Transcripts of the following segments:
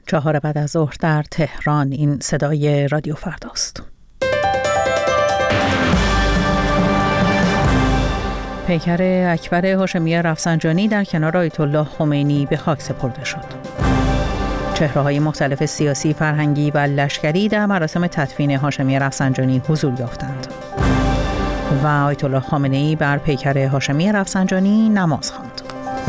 4 بعد از ظهر در تهران. این صدای رادیو فرداست. پیکر اکبر هاشمی رفسنجانی در کنار آیت الله خمینی به خاک سپرده شد. چهره‌های مختلف سیاسی، فرهنگی و لشکری در مراسم تدفین هاشمی رفسنجانی حضور یافتند و آیت الله خامنه‌ای بر پیکر هاشمی رفسنجانی نماز خواند.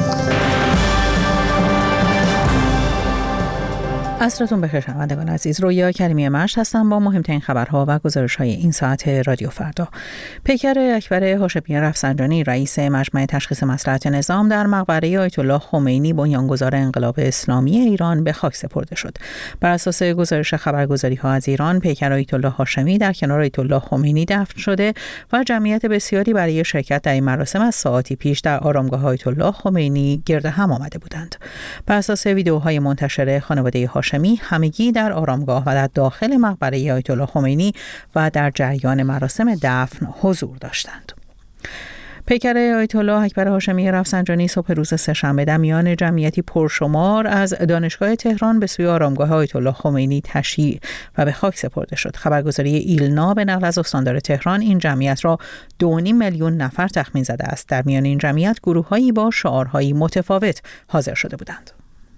عصرتون بخیر شنوندگان عزیز. رویا کریمی مشت هستم با مهمترین خبرها و گزارش‌های این ساعت رادیو فردا. پیکر اکبر هاشمی رفسنجانی رئیس مجمع تشخیص مصلحت نظام در مقبره آیت الله خمینی بنیانگذار انقلاب اسلامی ایران به خاک سپرده شد. بر اساس گزارش خبرگزاری‌ها از ایران، پیکر آیت الله هاشمی در کنار آیت الله خمینی دفن شده و جمعیت بسیاری برای شرکت در این مراسم از ساعاتی پیش در آرامگاه آیت الله خمینی گرد هم آمده بودند. بر اساس ویدئوهای منتشر، خانواده هاشمی همگی در آرامگاه و در داخل مقبره آیت الله خمینی و در جریان مراسم دفن حضور داشتند. پیکر آیت الله اکبر هاشمی رفسنجانی صبح روز سه‌شنبه در میان جمعیتی پرشمار از دانشگاه تهران به سوی آرامگاه آیت الله خمینی تشییع و به خاک سپرده شد. خبرگزاری ایلنا به نقل از استاندار تهران این جمعیت را 2.5 میلیون نفر تخمین زده است. در میان این جمعیت گروه‌هایی با شعارهایی متفاوت حاضر شده بودند.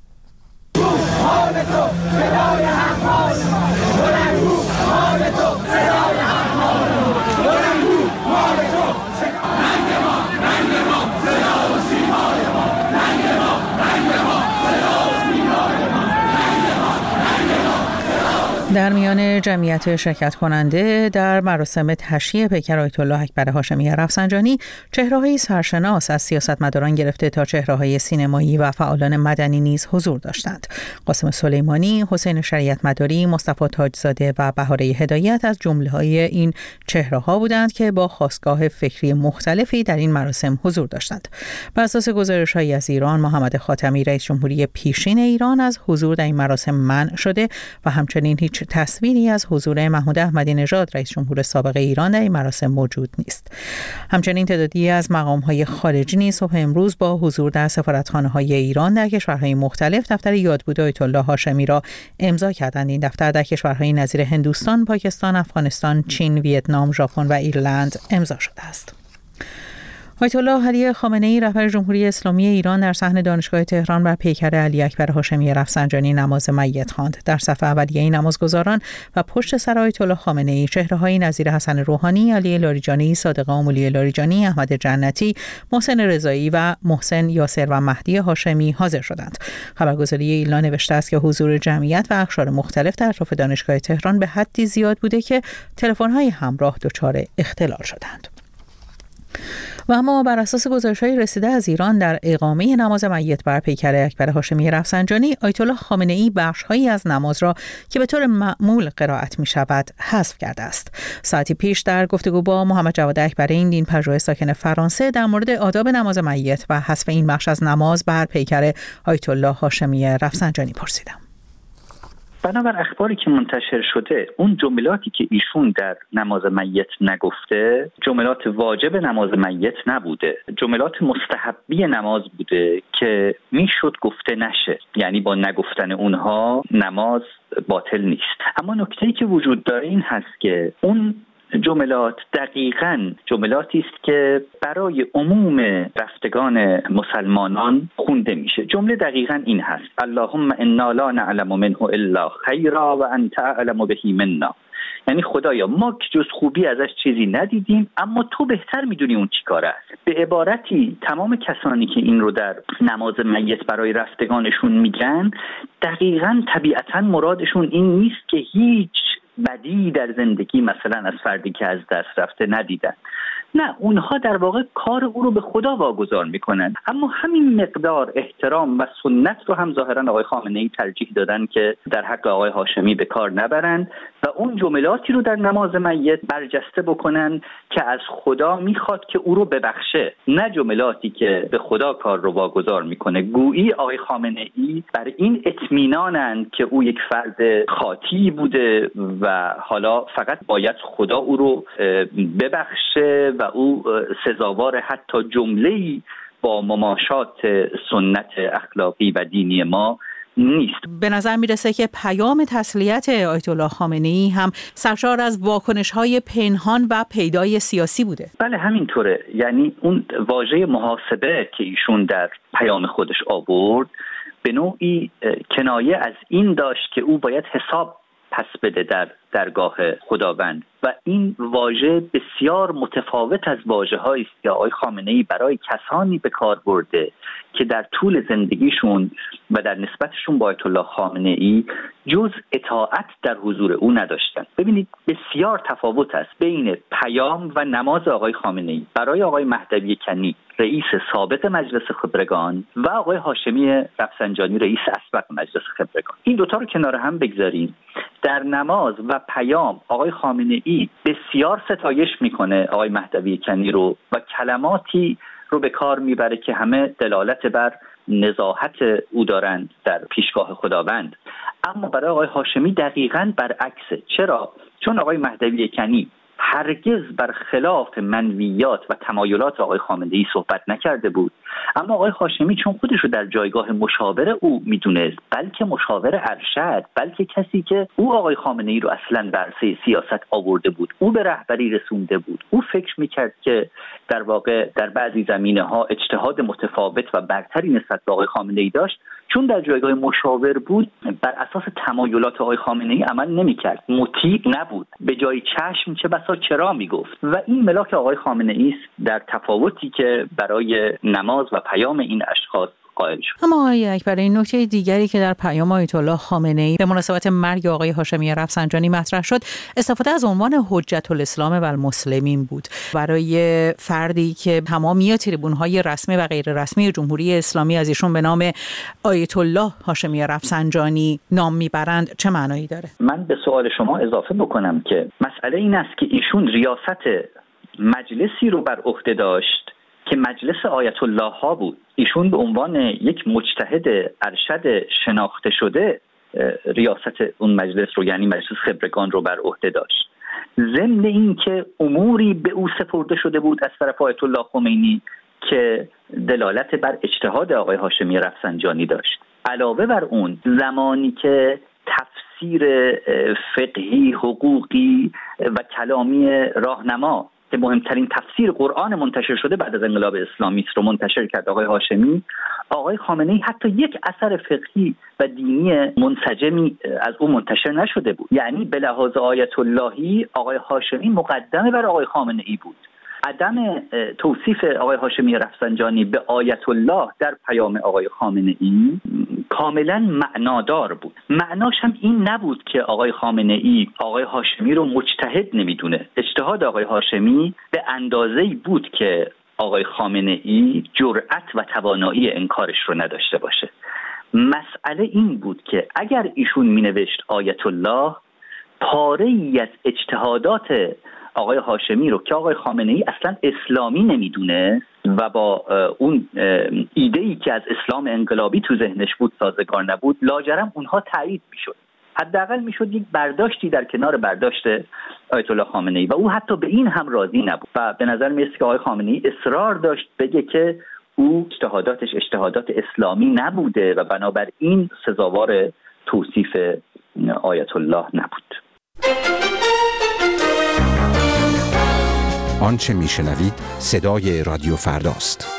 در میان جمعیت شرکت کننده در مراسم تشییع پیکر آیت الله اکبر هاشمی رفسنجانی، چهره‌های سرشناس از سیاستمداران گرفته تا چهره‌های سینمایی و فعالان مدنی نیز حضور داشتند. قاسم سلیمانی، حسین شریعت مداری، مصطفی تاجزاده و بهاره هدایت از جمله‌های این چهره‌ها بودند که با خاستگاه فکری مختلفی در این مراسم حضور داشتند. بر اساس گزارش‌های از ایران، محمد خاتمی رئیس جمهوری پیشین ایران از حضور در این مراسم منع شده و همچنین هیچ تصویری از حضور محمود احمدی نژاد رئیس جمهور سابق ایران در این مراسم موجود نیست. همچنین تعدادی از مقام‌های خارجی نیز صبح امروز با حضور در سفارتخانه‌های ایران در کشورهای مختلف دفتر یادبود آیت الله هاشمی را امضا کردند. این دفتر در کشورهای نظیر هندوستان، پاکستان، افغانستان، چین، ویتنام، ژاپن و ایرلند امضا شده است. آیت الله علی خامنه‌ای رهبر جمهوری اسلامی ایران در صحن دانشگاه تهران بر پیکر علی اکبر هاشمی رفسنجانی نماز میت خواند. در صف اولیه نمازگزاران و پشت سر آیت الله خامنه‌ای چهره‌های نظیر حسن روحانی، علی لاریجانی، صادق آملی لاریجانی، احمد جنتی، محسن رضایی و محسن یاسر و مهدی هاشمی حاضر شدند. خبرگزاری ایلنا نوشته است که حضور جمعیت و اقشار مختلف در اطراف دانشگاه تهران به حدی زیاد بوده که تلفن‌های همراه دچار اختلال شدند. و اما بر اساس گزارش‌های رسیده از ایران، در اقامه نماز میت بر پیکر اکبر هاشمی رفسنجانی، آیت الله خامنه‌ای بخش‌هایی از نماز را که به طور معمول قرائت می‌شود حذف کرده است. ساعتی پیش در گفتگو با محمد جواد اکبرین، دین پژوه ساکن فرانسه، در مورد آداب نماز میت و حذف این بخش از نماز بر پیکر آیت الله هاشمی رفسنجانی پرسیدم. بنابر اخباری که منتشر شده، اون جملاتی که ایشون در نماز میت نگفته جملات واجب نماز میت نبوده، جملات مستحبی نماز بوده که میشد گفته نشه، یعنی با نگفتن اونها نماز باطل نیست. اما نکته‌ای که وجود داره این هست که اون جملات دقیقاً جملاتی است که برای عموم رفتگان مسلمانان خونده میشه. جمله دقیقاً این هست: اللهم انا لا نعلم منه الا خیرا و انت اعلم به منا. یعنی خدایا ما که جز خوبی ازش چیزی ندیدیم، اما تو بهتر میدونی اون چی کاره است. به عبارتی تمام کسانی که این رو در نماز میت برای رفتگانشون میگن، دقیقاً طبیعتاً مرادشون این نیست که هیچ بدی در زندگی مثلا از فردی که از دست رفته ندیدن. نه، اونها در واقع کار او رو به خدا واگذار میکنن. اما همین مقدار احترام و سنت رو هم ظاهرا آقای خامنه‌ای ترجیح دادن که در حق آقای هاشمی به کار نبرند و اون جملاتی رو در نماز میت برجسته بکنن که از خدا میخواد که او رو ببخشه، نه جملاتی که به خدا کار رو واگذار میکنه. گویی آقای خامنه‌ای بر این اطمینانند که او یک فرد خاطی بوده و حالا فقط باید خدا او رو ببخشه و او سزاوار حتی جمله‌ای با مماشات سنت اخلاقی و دینی ما نیست. به نظر میرسه که پیام تسلیت آیت الله خامنه‌ای هم سرشار از واکنش‌های پنهان و پیدای سیاسی بوده. بله همینطوره. یعنی اون واژه محاسبه که ایشون در پیام خودش آورد به نوعی کنایه از این داشت که او باید حساب پس بده در درگاه خداوند و این واژه بسیار متفاوت از واژه‌هایی است که آقای خامنه‌ای برای کسانی به کار برده که در طول زندگیشون و در نسبتشون با آیت الله خامنه‌ای جز اطاعت در حضور او نداشتن. ببینید بسیار تفاوت است بین پیام و نماز آقای خامنه‌ای برای آقای مهدوی کنی رئیس سابق مجلس خبرگان و آقای هاشمی رفسنجانی رئیس اسبق مجلس خبرگان. این دوتا رو کنار هم بگذاریم. در نماز و پیام آقای خامنه‌ای بسیار ستایش میکنه آقای مهدوی کنی رو و کلماتی رو به کار میبره که همه دلالت بر نزاهت او دارند در پیشگاه خداوند. اما برای آقای هاشمی دقیقاً برعکسه. چرا؟ چون آقای مهدوی کنی هرگز بر خلاف منویات و تمایلات آقای خامنه‌ای صحبت نکرده بود، اما آقای هاشمی چون خودش رو در جایگاه مشاور او میدونست، بلکه مشاور ارشد، بلکه کسی که او آقای خامنه‌ای رو اصلاً در سیاست آورده بود، او به رهبری رسونده بود، او فکر میکرد که در واقع در بعضی زمینه‌ها اجتهاد متفاوت و برتری نسبت به آقای خامنه‌ای داشت، چون در جایگاه مشاور بود بر اساس تمایلات آقای خامنه‌ای عمل نمی‌کرد، مطیع نبود، به جای چشم چه بسا چرا میگفت و این ملاک آقای خامنه‌ای است در تفاوتی که برای نماز و پیام این اشخاص قائل شد. اما آقای اکبر، این نکته دیگری که در پیام آیت الله خامنه‌ای به مناسبت مرگ آقای هاشمی رفسنجانی مطرح شد، استفاده از عنوان حجت الاسلام و المسلمین بود برای فردی که تمامی تریبون‌های رسمی و غیر رسمی جمهوری اسلامی از ایشون به نام آیت الله هاشمی رفسنجانی نام میبرند. چه معنایی داره؟ من به سوال شما اضافه بکنم که مسئله این است که ایشون ریاست مجلسی رو بر عهده داشت که مجلس آیت الله ها بود. ایشون به عنوان یک مجتهد ارشد شناخته شده ریاست اون مجلس رو، یعنی مجلس خبرگان رو بر عهده داشت. ضمن این که اموری به او سپرده شده بود از طرف آیت الله خمینی که دلالت بر اجتهاد آقای هاشمی رفسنجانی داشت. علاوه بر اون زمانی که تفسیر فقهی، حقوقی و کلامی راهنما که مهمترین تفسیر قرآن منتشر شده بعد از انقلاب اسلامی است رو منتشر کرد آقای هاشمی، آقای خامنه‌ای حتی یک اثر فقهی و دینی منسجمی از او منتشر نشده بود. یعنی به لحاظ آیت اللهی آقای هاشمی مقدمه بر آقای خامنه‌ای بود. عدم توصیف آقای هاشمی رفسنجانی به آیت الله در پیام آقای خامنه‌ای کاملا معنادار بود. معناش هم این نبود که آقای خامنه‌ای آقای هاشمی رو مجتهد نمیدونه. اجتهاد آقای هاشمی به اندازه‌ای بود که آقای خامنه‌ای جرأت و توانایی انکارش رو نداشته باشه. مسئله این بود که اگر ایشون مینوشت آیت الله، پاره‌ای از اجتهادات آقای هاشمی رو که آقای خامنه‌ای اصلا اسلامی نمیدونه و با اون ایده‌ای که از اسلام انقلابی تو ذهنش بود سازگار نبود، لاجرم اونها تایید میشد. حداقل میشد یک برداشتی در کنار برداشت آیت الله خامنه‌ای و او حتی به این هم راضی نبود و به نظر میاد که آقای خامنه‌ای اصرار داشت بگه که او اجتهاداتش اجتهادات اسلامی نبوده و بنابراین سزاوار توصیف آیت الله نبود. آنچه میشنوید صدای رادیو فرداست.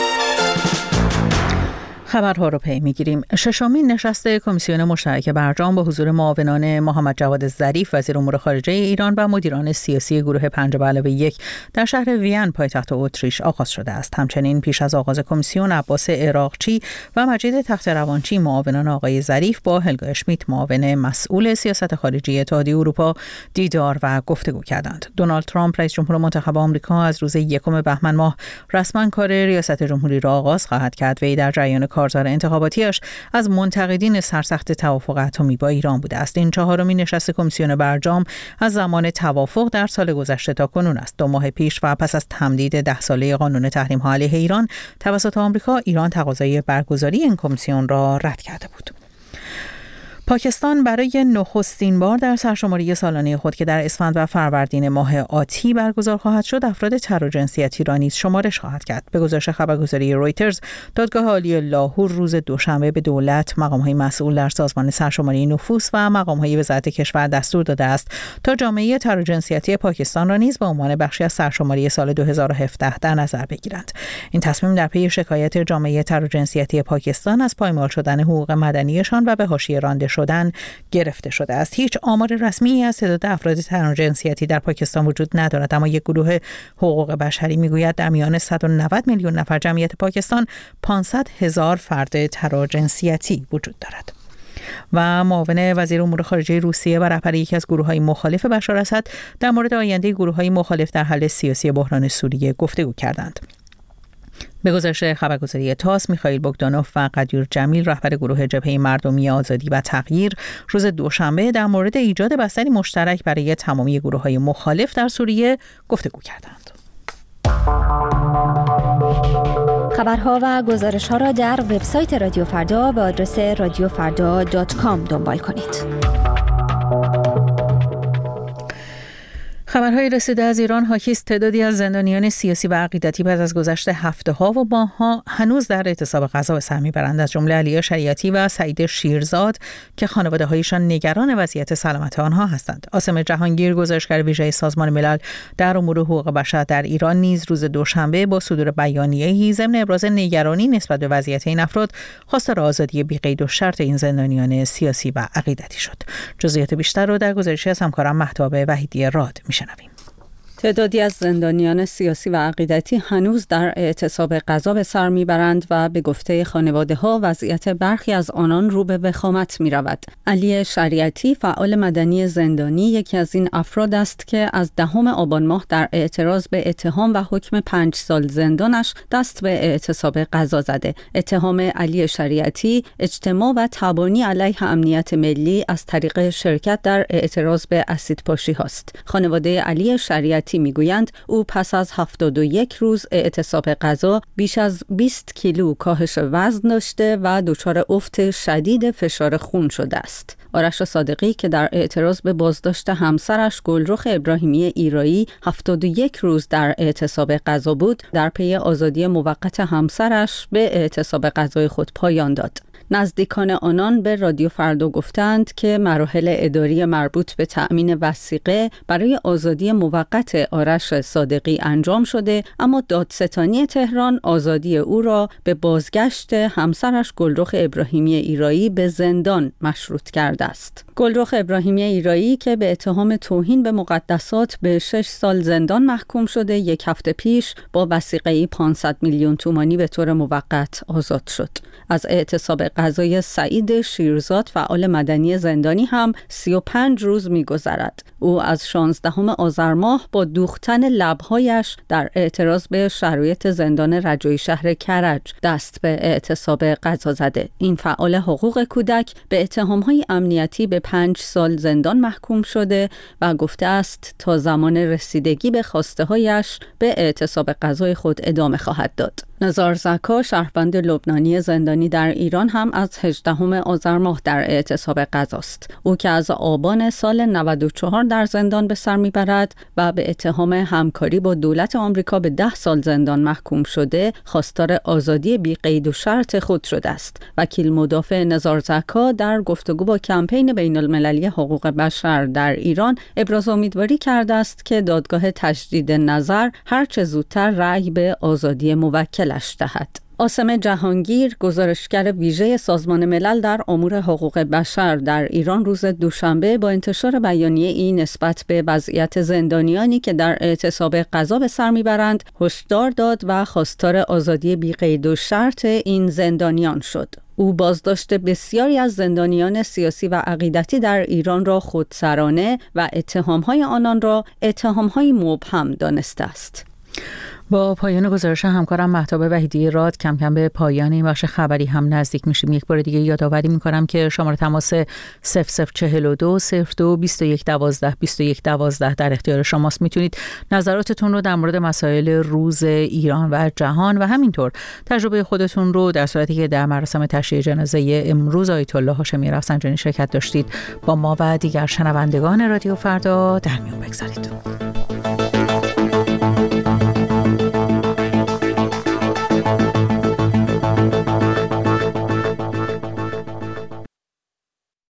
خبرها رو پی میگیریم. ششمین نشست کمیسیون مشترک برجام با حضور معاونان محمد جواد ظریف وزیر امور خارجه ایران و مدیران سیاسی گروه 5+1 در شهر وین پایتخت اتریش آغاز شده است. همچنین پیش از آغاز کمیسیون عباس عراقچی و مجید تخت‌روانچی معاونان آقای ظریف با هلگا اشمیت معاون مسئول سیاست خارجی اتحادیه اروپا دیدار و گفتگو کردند. دونالد ترامپ رئیس جمهور منتخب آمریکا از روز 1 بهمن ماه رسما کار ریاست جمهوری را آغاز خواهد کرد. وی در جریان کارزار انتخاباتیش از منتقدین سرسخت توافق اتمی با ایران بوده است. این چهارمین نشست کمیسیون برجام از زمان توافق در سال گذشته تا کنون است. 2 ماه پیش و پس از تمدید 10 ساله قانون تحریم‌ها علیه ایران توسط آمریکا، ایران تقاضای برگزاری این کمیسیون را رد کرده بود. پاکستان برای نخستین بار در سرشماری سالانه خود که در اسفند و فروردین ماه آتی برگزار خواهد شد، افراد تراجنسیتی را نیز شمارش خواهد کرد. به گزارش خبرگزاری رویترز، دادگاه عالی لاهور روز دوشنبه به دولت، مقام‌های مسئول در سازمان سرشماری نفوس و مقام‌های وزارت کشور دستور داده است تا جامعه تراجنسیتی پاکستان را نیز به عنوان بخشی از سرشماری سال 2017 در نظر بگیرند. این تصمیم در پی شکایت جامعه تراجنسیتی پاکستان از پایمال شدن حقوق مدنیشان و به حاشیه رانده شدن گرفته شده است. هیچ آمار رسمی از تعداد افراد تراجنسیتی در پاکستان وجود ندارد، اما یک گروه حقوق بشری میگوید در میان 190 میلیون نفر جمعیت پاکستان 500,000 فرد تراجنسیتی وجود دارد. و معاون وزیر امور خارجه روسیه و رهبر یکی از گروه‌های مخالف بشار اسد در مورد آینده گروه‌های مخالف در حل سیاسی بحران سوریه گفتگو کردند. به گزارش خبرگزاری تاس، میخائیل بوگدانوف و قدیر جمیل، رهبر گروه جبهه مردمی آزادی و تغییر، روز دوشنبه در مورد ایجاد بستری مشترک برای تمامی گروه‌های مخالف در سوریه گفتگو کردند. خبرها و گزارش‌ها را در وبسایت رادیو فردا با آدرس radiofarda.com دنبال کنید. خبرهای رسیده از ایران حاکی است تعدادی از زندانیان سیاسی و عقیدتی بعد از گذشت هفته‌ها و ماه‌ها هنوز در اعتصاب غذا به سر می‌برند، از جمله علی شریعتی و سعید شیرزاد که خانواده‌هایشان نگران وضعیت سلامت آنها هستند. عاصم جهانگیر، گزارشگر ویژه سازمان ملل در امور حقوق بشر در ایران، نیز روز دوشنبه با صدور بیانیه‌ای ضمن ابراز نگرانی نسبت به وضعیت این افراد خواستار آزادی بی‌قید و شرط این زندانیان سیاسی و عقیدتی شد. جزئیات بیشتر را در گزارشی از همکارم مهتاب وحیدی راد می‌شنویم. تعدادی از زندانیان سیاسی و عقیدتی هنوز در اعتصاب غذا به سر میبرند و به گفته خانواده‌ها وضعیت برخی از آنان رو به وخامت میرود. علی شریعتی، فعال مدنی زندانی، یکی از این افراد است که از 10 آبان ماه در اعتراض به اتهام و حکم 5 سال زندانش دست به اعتصاب غذا زده. اتهام علی شریعتی اجتماع و تبانی علیه امنیت ملی از طریق شرکت در اعتراض به اسیدپاشی هاست. خانواده علی شریعتی میگویند او پس از 71 روز اعتصاب غذا بیش از 20 کیلو کاهش وزن داشته و دچار افت شدید فشار خون شده است. آرش صادقی که در اعتراض به بازداشت همسرش گلرخ ابراهیمی ایرایی 71 روز در اعتصاب غذا بود، در پی آزادی موقت همسرش به اعتصاب غذای خود پایان داد. نزدیکان آنان به رادیو فردا گفتند که مراحل اداری مربوط به تأمین وثیقه برای آزادی موقت آرش صادقی انجام شده، اما دادستانی تهران آزادی او را به بازگشت همسرش گلرخ ابراهیمی ایرایی به زندان مشروط کرده است. گلرخ ابراهیمی ایرایی که به اتهام توهین به مقدسات به 6 سال زندان محکوم شده، یک هفته پیش با وثیقه‌ای 500 میلیون تومانی به طور موقت آزاد شد. از اعتصاب غذای سعید شیرزاد، فعال مدنی زندانی، هم 35 روز می‌گذرد. او از 16 آذر ماه با دوختن لب‌هایش در اعتراض به شرایط زندان رجایی شهر کرج دست به اعتصاب غذا زده. این فعال حقوق کودک به اتهام‌های امنیتی به 5 سال زندان محکوم شده و گفته است تا زمان رسیدگی به خواسته‌هایش به اعتصاب غذای خود ادامه خواهد داد. نزار زکا، شهروند لبنانی زندانی در ایران، هم از 18 آذر ماه در اعتصاب غذاست. او که از آبان سال 94 در زندان به سر میبرد و به اتهام همکاری با دولت آمریکا به 10 سال زندان محکوم شده، خواستار آزادی بی قید و شرط خود شده است. وکیل مدافع نزار زکا در گفتگو با کمپین بین المللی حقوق بشر در ایران ابراز امیدواری کرده است که دادگاه تجدید نظر هرچه زودتر رأی به آزادی موکلش دهد. عاصم جهانگیر، گزارشگر ویژه سازمان ملل در امور حقوق بشر در ایران، روز دوشنبه با انتشار بیانیه‌ای نسبت به وضعیت زندانیانی که در اعتصاب غذا به سر میبرند هشدار داد و خواستار آزادی بی قید و شرط این زندانیان شد. او بازداشت بسیاری از زندانیان سیاسی و عقیدتی در ایران را خودسرانه و اتهام‌های آنان را اتهام‌های مبهم دانسته است. با پایان گزارش همکارم مهتاب وحیدی راد کم کم به پایان این بخش خبری هم نزدیک میشیم. یک بار دیگه یادآوری میکنم که شماره تماس 0042 02 21 12 21 12 در اختیار شماست. میتونید نظراتتون رو در مورد مسائل روز ایران و جهان و همینطور تجربه خودتون رو در صورتی که در مراسم تشییع جنازه امروز آیت الله هاشمی رفسنجانی شرکت داشتید با ما و دیگر شنوندگان رادیو فردا در میون بگذارید.